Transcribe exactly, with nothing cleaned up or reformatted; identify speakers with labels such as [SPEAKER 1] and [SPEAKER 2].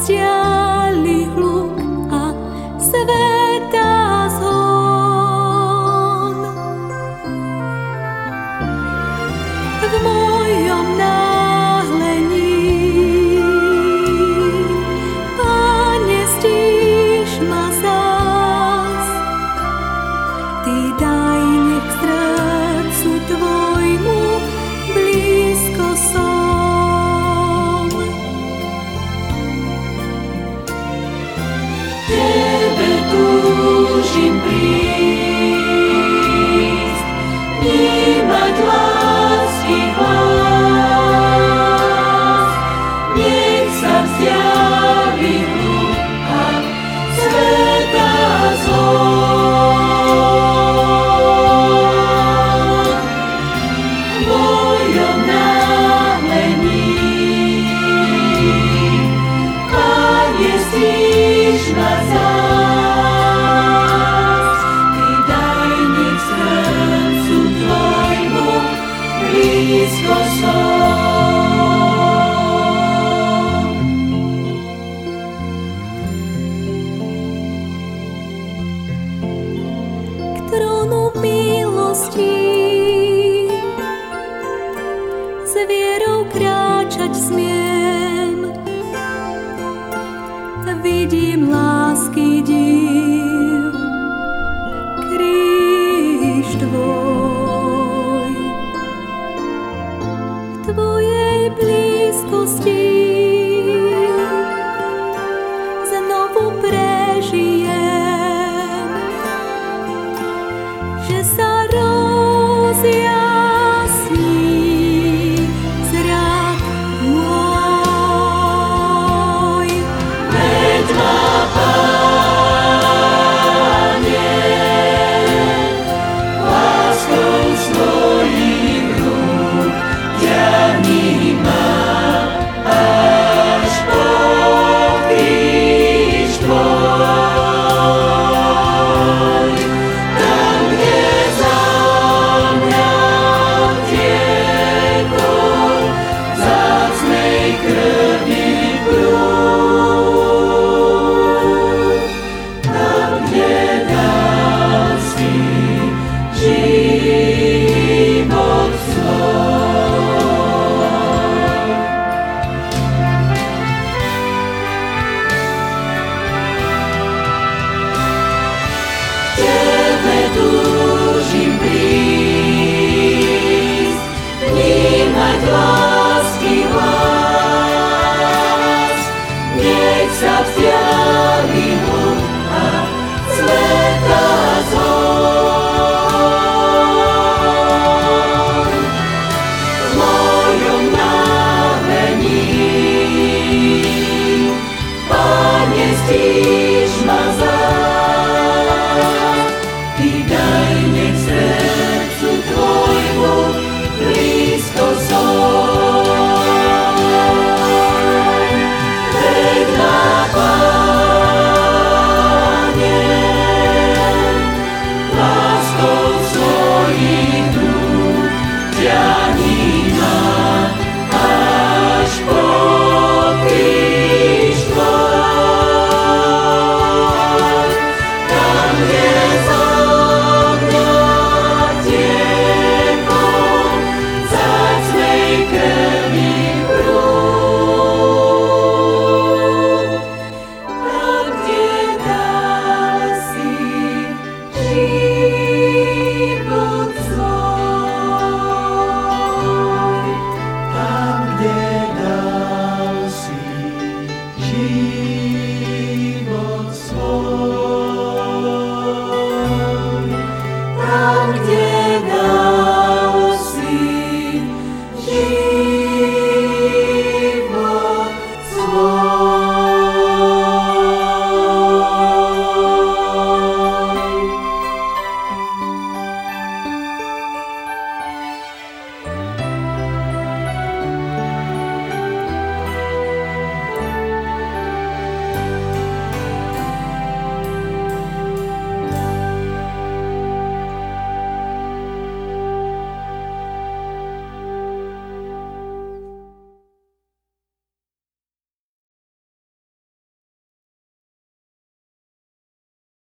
[SPEAKER 1] vzdiali hluk a sveta zhon. V mojom náhlení, Pane, stíš ma zás. Ty daj, nech k srdcu Tvojmu blízko som. Tebe túžim prísť, vnímať lásky hlas. Nech sa vzdiali hluk a sveta zhon. V mojom náhlení, Pane, stíš ma zás. Ty daj, nech srdcu Tvojmu blízko som. K trónu milosti s vierou kráčať smiem. Vidím lásky div, kríž Tvoj. V Tvojej blízkosti znovu prežijem, že sa rozjasní zrak môj. Veď ma, Pane, láskou svojich rúk, ťahni ma.